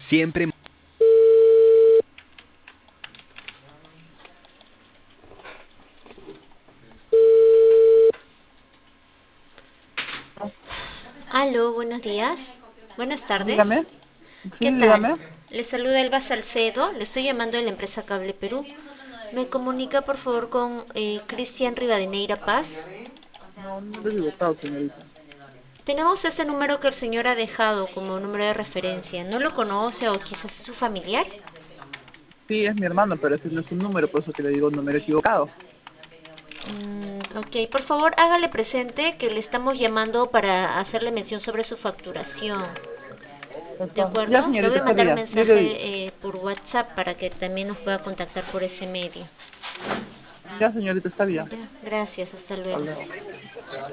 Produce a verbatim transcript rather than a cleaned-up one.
Siempre... Aló, buenos días. Buenas tardes. Dígame. Sí, ¿Qué tal? dígame. Le saluda Elba Salcedo. Le estoy llamando de la empresa Cable Perú. ¿Me comunica, por favor, con eh, Cristian Rivadeneira Paz? No, no me he equivocado, señorita. Tenemos este número que el señor ha dejado como número de referencia. ¿No lo conoce o quizás es su familiar? Sí, es mi hermano, pero ese no es un número, por eso que le digo un número equivocado. Mm, ok, por favor, hágale presente que le estamos llamando para hacerle mención sobre su facturación. ¿De Entonces, ya, acuerdo? Le voy señorita, a está mandar un bien. Yo le digo. mensaje eh, por WhatsApp para que también nos pueda contactar por ese medio. Ya, señorita, está bien. Ya, gracias, hasta Hasta luego. luego.